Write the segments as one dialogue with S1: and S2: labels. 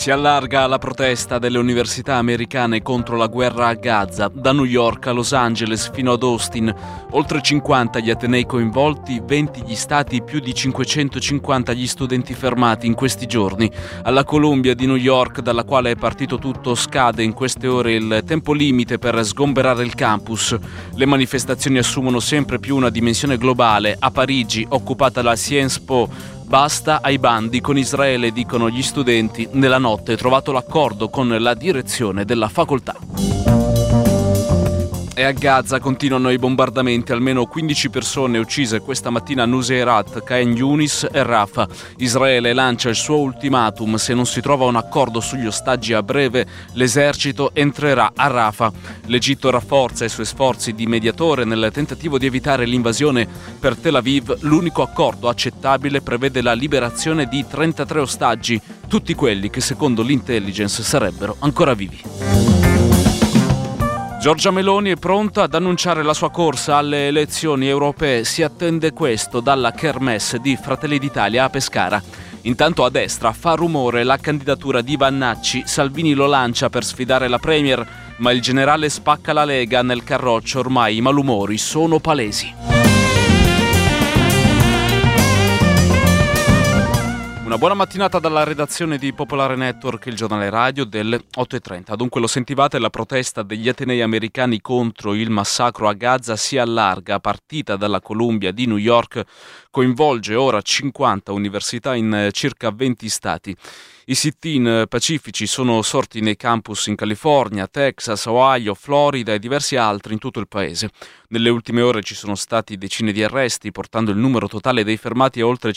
S1: Si allarga la protesta delle università americane contro la guerra a Gaza, da New York a Los Angeles fino ad Austin. Oltre 50 gli atenei coinvolti, 20 gli stati, più di 550 gli studenti fermati in questi giorni. Alla Columbia di New York, dalla quale è partito tutto, scade in queste ore il tempo limite per sgomberare il campus. Le manifestazioni assumono sempre più una dimensione globale. A Parigi, occupata la Sciences Po, basta ai bandi con Israele, dicono gli studenti. Nella notte trovato l'accordo con la direzione della facoltà. E a Gaza continuano i bombardamenti, almeno 15 persone uccise questa mattina a Nuseirat, Khan Yunis e Rafah. Israele lancia il suo ultimatum: se non si trova un accordo sugli ostaggi a breve, l'esercito entrerà a Rafah. L'Egitto rafforza i suoi sforzi di mediatore nel tentativo di evitare l'invasione. Per Tel Aviv l'unico accordo accettabile prevede la liberazione di 33 ostaggi, tutti quelli che secondo l'intelligence sarebbero ancora vivi. Giorgia Meloni è pronta ad annunciare la sua corsa alle elezioni europee. Si attende questo dalla kermesse di Fratelli d'Italia a Pescara. Intanto a destra fa rumore la candidatura di Vannacci. Salvini lo lancia per sfidare la Premier, ma il generale spacca la Lega nel carroccio. Ormai i malumori sono palesi. Una buona mattinata dalla redazione di Popolare Network, il giornale radio delle 8:30. Dunque lo sentivate, la protesta degli atenei americani contro il massacro a Gaza si allarga, partita dalla Columbia di New York, coinvolge ora 50 università in circa 20 stati. I sit-in pacifici sono sorti nei campus in California, Texas, Ohio, Florida e diversi altri in tutto il paese. Nelle ultime ore ci sono stati decine di arresti, portando il numero totale dei fermati a oltre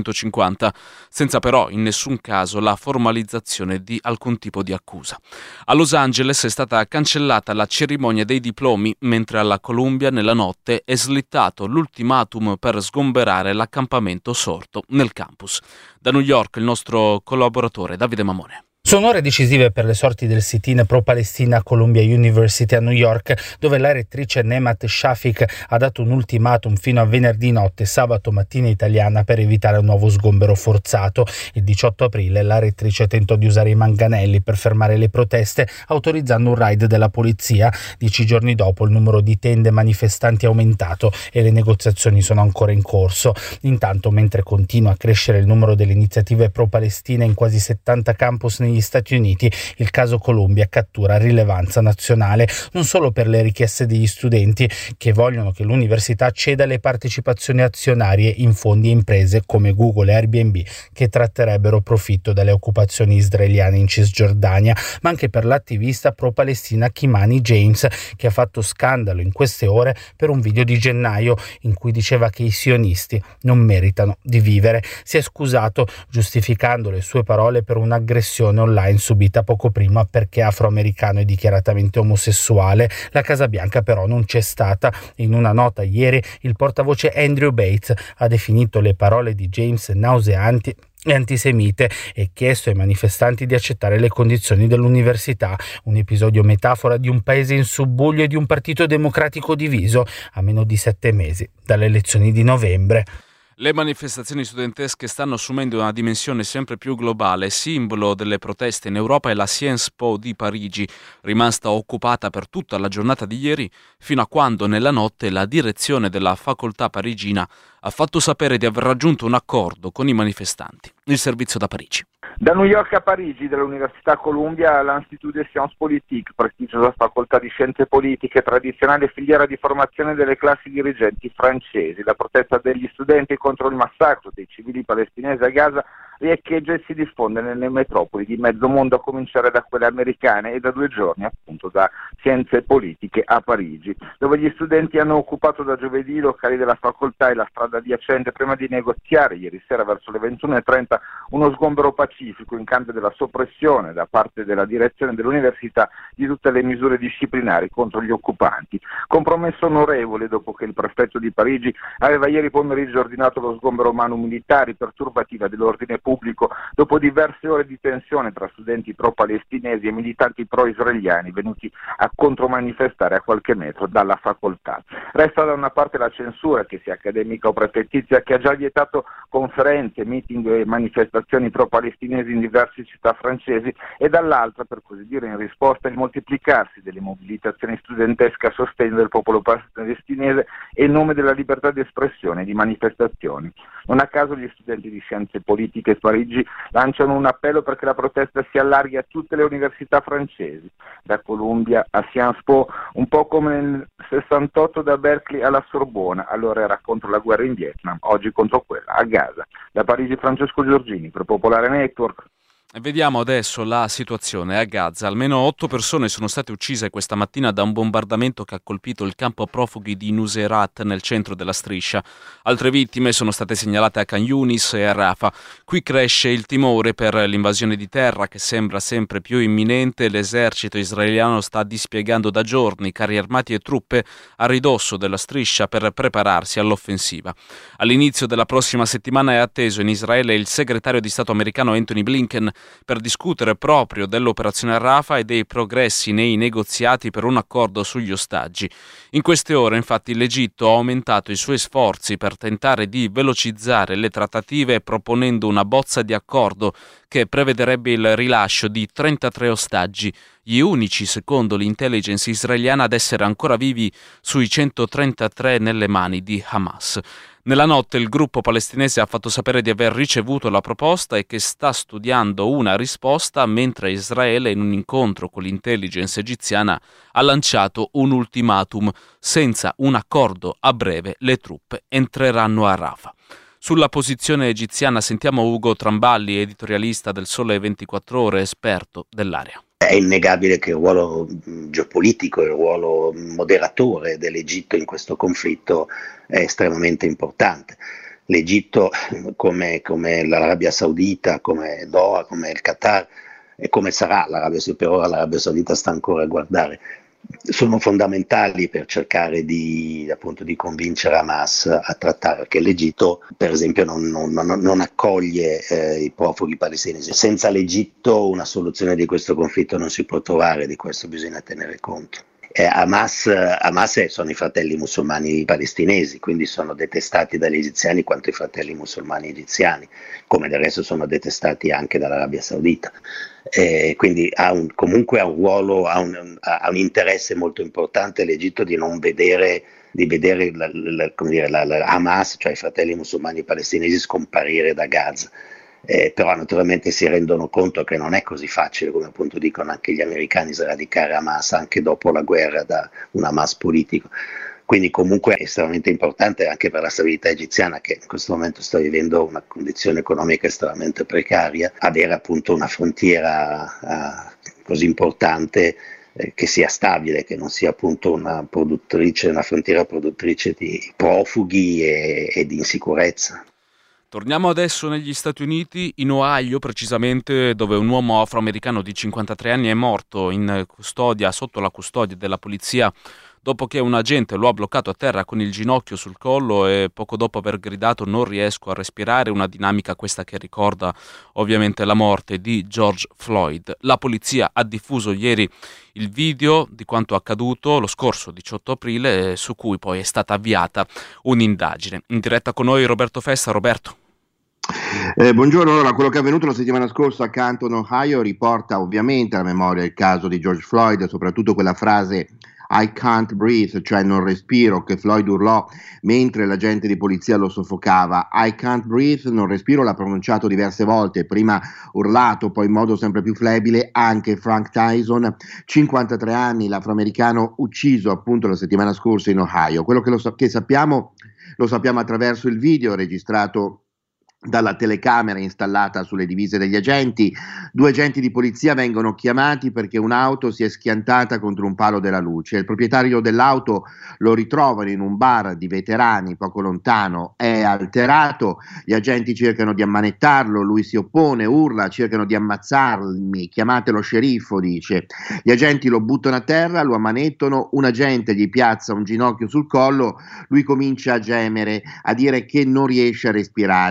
S1: 550, senza però in nessun caso la formalizzazione di alcun tipo di accusa. A Los Angeles è stata cancellata la cerimonia dei diplomi, mentre alla Columbia nella notte è slittato l'ultimatum per sgomberare l'accampamento sorto nel campus. Da New York il nostro collaboratore Davide Mamone.
S2: Sono ore decisive per le sorti del sit-in pro-Palestina a Columbia University a New York, dove la rettrice Nemat Shafik ha dato un ultimatum fino a venerdì notte, sabato mattina italiana, per evitare un nuovo sgombero forzato. Il 18 aprile la rettrice tentò di usare i manganelli per fermare le proteste, autorizzando un raid della polizia. 10 giorni dopo il numero di tende manifestanti è aumentato e le negoziazioni sono ancora in corso. Intanto, mentre continua a crescere il numero delle iniziative pro-Palestina in quasi 70 campus negli Stati Uniti, il caso Columbia cattura rilevanza nazionale, non solo per le richieste degli studenti che vogliono che l'università ceda le partecipazioni azionarie in fondi e imprese come Google e Airbnb che tratterebbero profitto dalle occupazioni israeliane in Cisgiordania, ma anche per l'attivista pro-Palestina Kimani James, che ha fatto scandalo in queste ore per un video di gennaio in cui diceva che i sionisti non meritano di vivere. Si è scusato giustificando le sue parole per un'aggressione online subita poco prima perché afroamericano e dichiaratamente omosessuale. La Casa Bianca però non c'è stata. In una nota ieri il portavoce Andrew Bates ha definito le parole di James nauseanti e antisemite e chiesto ai manifestanti di accettare le condizioni dell'università, un episodio metafora di un paese in subbuglio e di un partito democratico diviso a meno di 7 mesi dalle elezioni di novembre.
S1: Le manifestazioni studentesche stanno assumendo una dimensione sempre più globale. Simbolo delle proteste in Europa è la Sciences Po di Parigi, rimasta occupata per tutta la giornata di ieri, fino a quando nella notte la direzione della facoltà parigina ha fatto sapere di aver raggiunto un accordo con i manifestanti. Il servizio da Parigi.
S3: Da New York a Parigi, dall'Università Columbia all'Institut des Sciences Politiques, prestigiosa facoltà di scienze politiche, tradizionale filiera di formazione delle classi dirigenti francesi. La protesta degli studenti contro il massacro dei civili palestinesi a Gaza riecheggia e si diffonde nelle metropoli di mezzo mondo, a cominciare da quelle americane e da 2 giorni appunto da Scienze Politiche a Parigi, dove gli studenti hanno occupato da giovedì i locali della facoltà e la strada adiacente prima di negoziare ieri sera verso le 21:30 uno sgombero pacifico in cambio della soppressione da parte della direzione dell'università di tutte le misure disciplinari contro gli occupanti. Compromesso onorevole dopo che il prefetto di Parigi aveva ieri pomeriggio ordinato lo sgombero manu militari, perturbativa dell'ordine pubblico dopo diverse ore di tensione tra studenti pro-palestinesi e militanti pro-israeliani venuti a contromanifestare a qualche metro dalla facoltà. Resta da una parte la censura, che sia accademica o prefettizia, che ha già vietato conferenze, meeting e manifestazioni pro-palestinesi in diverse città francesi, e dall'altra, per così dire, in risposta il moltiplicarsi delle mobilitazioni studentesche a sostegno del popolo palestinese e in nome della libertà di espressione e di manifestazioni. Non a caso gli studenti di scienze politiche di Parigi lanciano un appello perché la protesta si allarghi a tutte le università francesi, da Columbia a Sciences Po, un po' come nel 68 da Berkeley alla Sorbona. Allora era contro la guerra in Vietnam, oggi contro quella a Gaza. Da Parigi Francesco Giorgini per Popolare Network.
S1: Vediamo adesso la situazione a Gaza. Almeno 8 persone sono state uccise questa mattina da un bombardamento che ha colpito il campo profughi di Nuseirat nel centro della striscia. Altre vittime sono state segnalate a Khan Yunis e a Rafah. Qui cresce il timore per l'invasione di terra che sembra sempre più imminente. L'esercito israeliano sta dispiegando da giorni carri armati e truppe a ridosso della striscia per prepararsi all'offensiva. All'inizio della prossima settimana è atteso in Israele il segretario di Stato americano Anthony Blinken per discutere proprio dell'operazione Rafah e dei progressi nei negoziati per un accordo sugli ostaggi. In queste ore, infatti, l'Egitto ha aumentato i suoi sforzi per tentare di velocizzare le trattative proponendo una bozza di accordo che prevederebbe il rilascio di 33 ostaggi, gli unici, secondo l'intelligence israeliana, ad essere ancora vivi sui 133 nelle mani di Hamas. Nella notte il gruppo palestinese ha fatto sapere di aver ricevuto la proposta e che sta studiando una risposta, mentre Israele, in un incontro con l'intelligence egiziana, ha lanciato un ultimatum: senza un accordo a breve le truppe entreranno a Rafah. Sulla posizione egiziana sentiamo Ugo Tramballi, editorialista del Sole 24 Ore, esperto dell'area.
S4: È innegabile che il ruolo geopolitico, il ruolo moderatore dell'Egitto in questo conflitto è estremamente importante. L'Egitto, come l'Arabia Saudita, come Doha, come il Qatar e come sarà l'Arabia Saudita, per ora l'Arabia Saudita sta ancora a guardare, sono fondamentali per cercare di convincere Hamas a trattare, perché l'Egitto per esempio non accoglie i profughi palestinesi. Senza l'Egitto una soluzione di questo conflitto non si può trovare, di questo bisogna tenere conto. Hamas sono i fratelli musulmani palestinesi, quindi sono detestati dagli egiziani quanto i fratelli musulmani egiziani, come del resto sono detestati anche dall'Arabia Saudita. Quindi comunque ha un ruolo, ha un interesse molto importante l'Egitto di vedere la Hamas, cioè i fratelli musulmani palestinesi, scomparire da Gaza. Però naturalmente si rendono conto che non è così facile, come appunto dicono anche gli americani, sradicare Hamas anche dopo la guerra da un Hamas politico. Quindi comunque è estremamente importante anche per la stabilità egiziana, che in questo momento sta vivendo una condizione economica estremamente precaria, avere appunto una frontiera così importante che sia stabile, che non sia appunto una frontiera produttrice di profughi e di insicurezza.
S1: Torniamo adesso negli Stati Uniti, in Ohio precisamente, dove un uomo afroamericano di 53 anni è morto sotto la custodia della polizia dopo che un agente lo ha bloccato a terra con il ginocchio sul collo e poco dopo aver gridato "non riesco a respirare", una dinamica questa che ricorda ovviamente la morte di George Floyd. La polizia ha diffuso ieri il video di quanto accaduto lo scorso 18 aprile, su cui poi è stata avviata un'indagine. In diretta con noi Roberto Festa. Roberto.
S5: Buongiorno, allora quello che è avvenuto la settimana scorsa a Canton, Ohio, riporta ovviamente alla memoria il caso di George Floyd, soprattutto quella frase "I can't breathe", cioè non respiro, che Floyd urlò mentre l'agente di polizia lo soffocava. "I can't breathe", non respiro, l'ha pronunciato diverse volte, prima urlato, poi in modo sempre più flebile anche Frank Tyson, 53 anni, l'afroamericano ucciso appunto la settimana scorsa in Ohio. Quello che sappiamo lo sappiamo attraverso il video registrato dalla telecamera installata sulle divise degli agenti. 2 agenti di polizia vengono chiamati perché un'auto si è schiantata contro un palo della luce. Il proprietario dell'auto lo ritrovano in un bar di veterani poco lontano, è alterato, gli agenti cercano di ammanettarlo, lui si oppone, urla, cercano di ammazzarmi, chiamate lo sceriffo, dice. Gli agenti lo buttano a terra, lo ammanettano, un agente gli piazza un ginocchio sul collo, lui comincia a gemere, a dire che non riesce a respirare, la pressione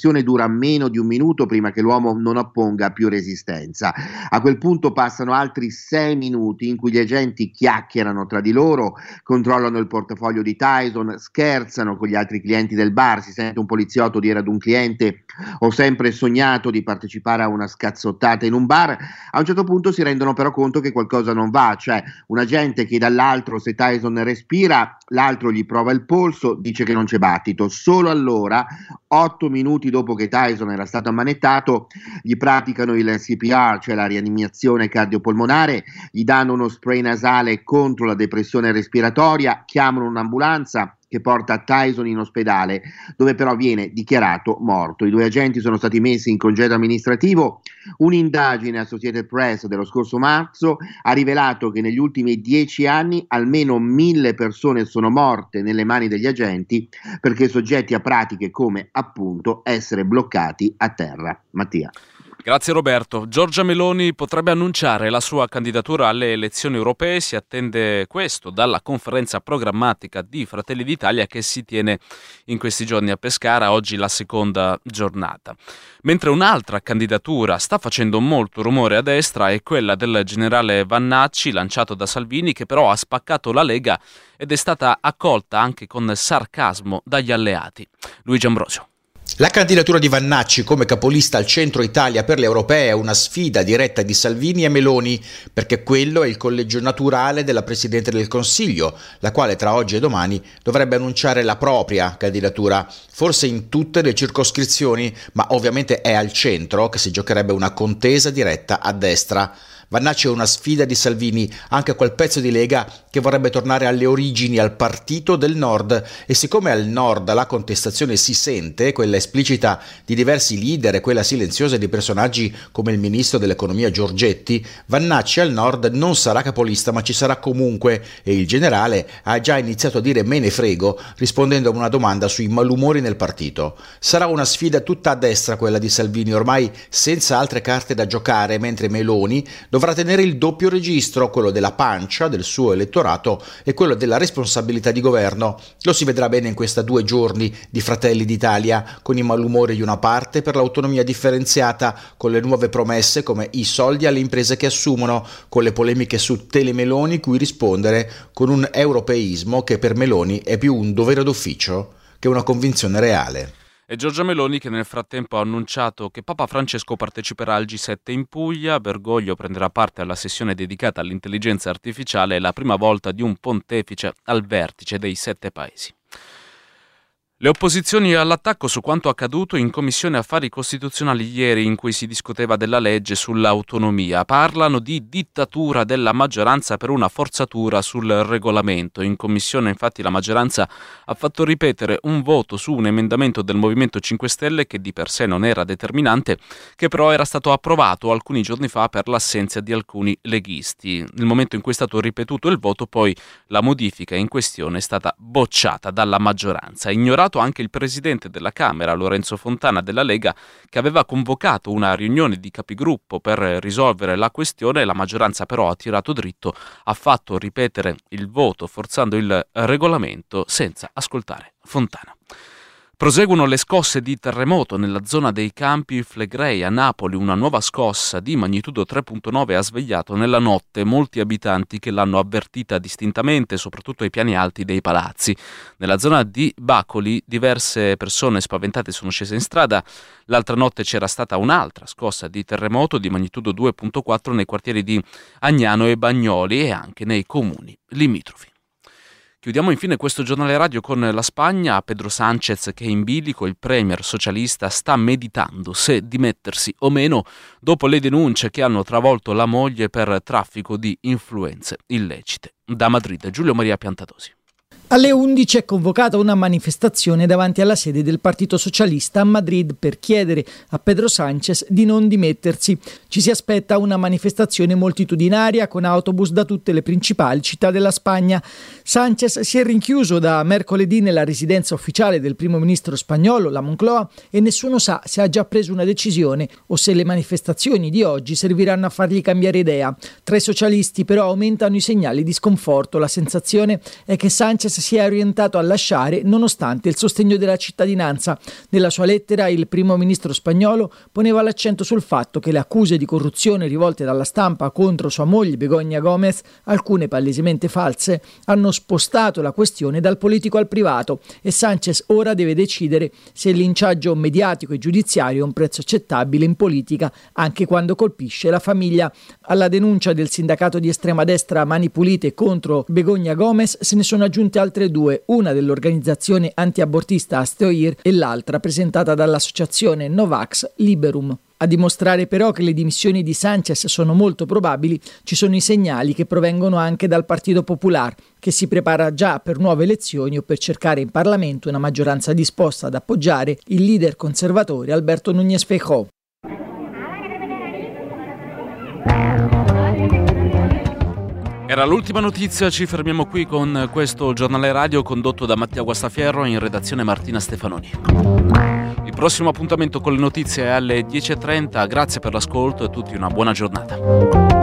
S5: repressione dura meno di un minuto prima che l'uomo non opponga più resistenza. A quel punto passano altri 6 minuti in cui gli agenti chiacchierano tra di loro, controllano il portafoglio di Tyson, scherzano con gli altri clienti del bar. Si sente un poliziotto dire ad un cliente: ho sempre sognato di partecipare a una scazzottata in un bar. A un certo punto si rendono però conto che qualcosa non va, cioè un agente chiede all'altro se Tyson respira, l'altro gli prova il polso, dice che non c'è battito. Solo allora, 8 minuti dopo che Tyson era stato ammanettato, gli praticano il CPR, cioè la rianimazione cardiopolmonare, gli danno uno spray nasale contro la depressione respiratoria, chiamano un'ambulanza che porta Tyson in ospedale, dove però viene dichiarato morto. I 2 agenti sono stati messi in congedo amministrativo. Un'indagine Associated Press dello scorso marzo ha rivelato che negli ultimi 10 anni almeno 1.000 persone sono morte nelle mani degli agenti perché soggetti a pratiche come appunto essere bloccati a terra. Mattia.
S1: Grazie Roberto. Giorgia Meloni potrebbe annunciare la sua candidatura alle elezioni europee. Si attende questo dalla conferenza programmatica di Fratelli d'Italia che si tiene in questi giorni a Pescara, oggi la seconda giornata. Mentre un'altra candidatura sta facendo molto rumore a destra è quella del generale Vannacci, lanciato da Salvini, che però ha spaccato la Lega ed è stata accolta anche con sarcasmo dagli alleati. Luigi Ambrosio.
S6: La candidatura di Vannacci come capolista al centro Italia per le europee è una sfida diretta di Salvini e Meloni, perché quello è il collegio naturale della Presidente del Consiglio, la quale tra oggi e domani dovrebbe annunciare la propria candidatura, forse in tutte le circoscrizioni, ma ovviamente è al centro che si giocherebbe una contesa diretta a destra. Vannacci è una sfida di Salvini anche a quel pezzo di Lega che vorrebbe tornare alle origini, al partito del Nord, e siccome al Nord la contestazione si sente, quella esplicita di diversi leader e quella silenziosa di personaggi come il ministro dell'economia Giorgetti, Vannacci al Nord non sarà capolista ma ci sarà comunque, e il generale ha già iniziato a dire me ne frego rispondendo a una domanda sui malumori nel partito. Sarà una sfida tutta a destra quella di Salvini, ormai senza altre carte da giocare, mentre Meloni dovrà tenere il doppio registro, quello della pancia del suo elettorato e quello della responsabilità di governo. Lo si vedrà bene in questi 2 giorni di Fratelli d'Italia, con i malumori di una parte per l'autonomia differenziata, con le nuove promesse come i soldi alle imprese che assumono, con le polemiche su Telemeloni cui rispondere con un europeismo che per Meloni è più un dovere d'ufficio che una convinzione reale.
S1: E Giorgia Meloni che nel frattempo ha annunciato che Papa Francesco parteciperà al G7 in Puglia. Bergoglio prenderà parte alla sessione dedicata all'intelligenza artificiale, la prima volta di un pontefice al vertice dei 7 paesi. Le opposizioni all'attacco su quanto accaduto in Commissione Affari Costituzionali ieri, in cui si discuteva della legge sull'autonomia, parlano di dittatura della maggioranza per una forzatura sul regolamento. In Commissione infatti la maggioranza ha fatto ripetere un voto su un emendamento del Movimento 5 Stelle che di per sé non era determinante, che però era stato approvato alcuni giorni fa per l'assenza di alcuni leghisti. Nel momento in cui è stato ripetuto il voto, poi la modifica in questione è stata bocciata dalla maggioranza. Ignorato anche il presidente della Camera, Lorenzo Fontana della Lega, che aveva convocato una riunione di capigruppo per risolvere la questione. La maggioranza però ha tirato dritto, ha fatto ripetere il voto forzando il regolamento senza ascoltare Fontana. Proseguono le scosse di terremoto nella zona dei Campi Flegrei a Napoli. Una nuova scossa di magnitudo 3.9 ha svegliato nella notte molti abitanti che l'hanno avvertita distintamente, soprattutto ai piani alti dei palazzi. Nella zona di Bacoli diverse persone spaventate sono scese in strada. L'altra notte c'era stata un'altra scossa di terremoto di magnitudo 2.4 nei quartieri di Agnano e Bagnoli e anche nei comuni limitrofi. Chiudiamo infine questo giornale radio con la Spagna. Pedro Sánchez che è in bilico, il premier socialista sta meditando se dimettersi o meno dopo le denunce che hanno travolto la moglie per traffico di influenze illecite. Da Madrid, Giulio Maria Piantadosi.
S7: Alle 11 è convocata una manifestazione davanti alla sede del Partito Socialista a Madrid per chiedere a Pedro Sánchez di non dimettersi. Ci si aspetta una manifestazione moltitudinaria con autobus da tutte le principali città della Spagna. Sánchez si è rinchiuso da mercoledì nella residenza ufficiale del primo ministro spagnolo, la Moncloa, e nessuno sa se ha già preso una decisione o se le manifestazioni di oggi serviranno a fargli cambiare idea. Tra i socialisti però aumentano i segnali di sconforto. La sensazione è che Sánchez si è orientato a lasciare nonostante il sostegno della cittadinanza. Nella sua lettera il primo ministro spagnolo poneva l'accento sul fatto che le accuse di corruzione rivolte dalla stampa contro sua moglie Begoña Gómez, alcune palesemente false, hanno spostato la questione dal politico al privato e Sánchez ora deve decidere se il linciaggio mediatico e giudiziario è un prezzo accettabile in politica anche quando colpisce la famiglia. Alla denuncia del sindacato di estrema destra Mani Pulite contro Begoña Gómez se ne sono aggiunte altre due, una dell'organizzazione antiabortista Asteoir e l'altra presentata dall'associazione Novax Liberum. A dimostrare però che le dimissioni di Sánchez sono molto probabili, ci sono i segnali che provengono anche dal Partito Popular, che si prepara già per nuove elezioni o per cercare in Parlamento una maggioranza disposta ad appoggiare il leader conservatore Alberto Núñez Feijóo.
S1: Era l'ultima notizia, ci fermiamo qui con questo giornale radio condotto da Mattia Guastafierro, in redazione Martina Stefanoni. Il prossimo appuntamento con le notizie è alle 10:30, grazie per l'ascolto e a tutti una buona giornata.